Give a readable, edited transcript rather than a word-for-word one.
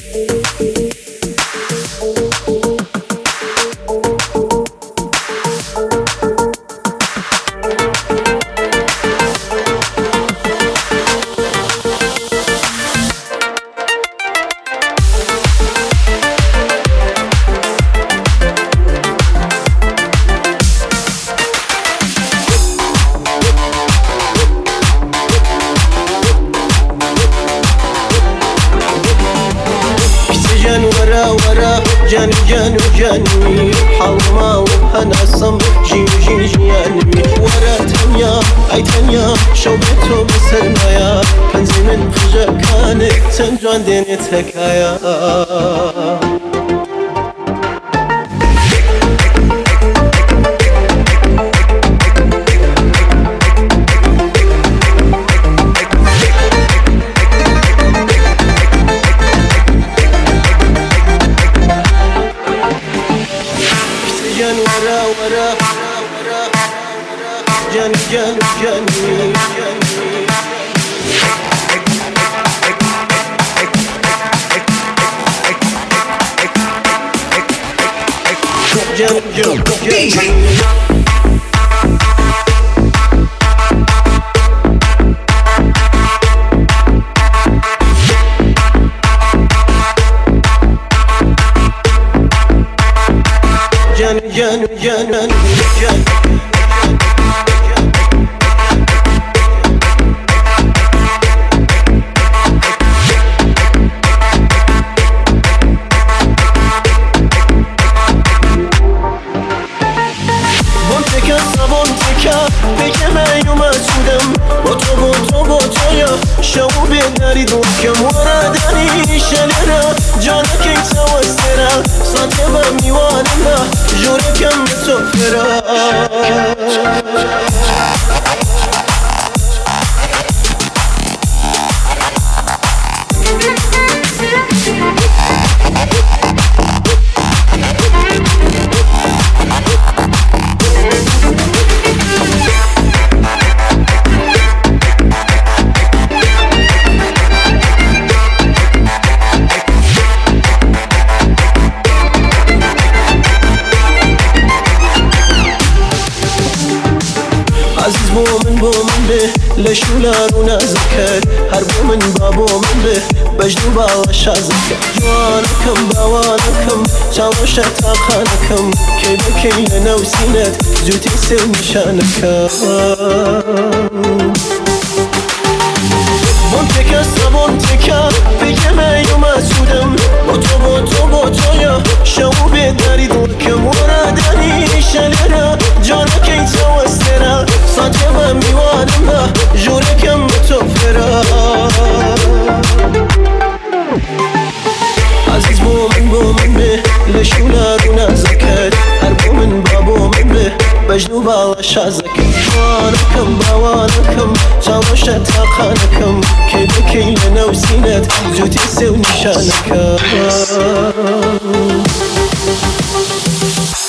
جاني جاني جاني حلما وهناسم جي جي جياني ورا تنيا اي تنيا شوبتو بسرمايا كنزي من خجا كانك تنجوان ديني تكايا جاني جاني جاني جاني بگم اومدم با تویا شو بیداری دوکم وردانی شلرا جانکی توسترا ساته با میوانم جورکم تو فرا عزیز بومن به لشولار و نازکت هر بومن با بومن به بجدو با شازکت جوانکم باوانکم چاوش تاخانکم کی بکی لنوسینت زوتی سو نشانکم بونتکا سبونتکا بگم ایوم سودم با تویا شو بیداری دوکم وردانی شلرا جانکی توسترا ساته با میوانم جورکم تو فرا عزیز بومن به لشولار و نازکت هر بومن با بومن به بجدو با شازکت جوانکم باوانکم چاوش تاخانکم کی بکی لنوسینت زوتی سو نشانکم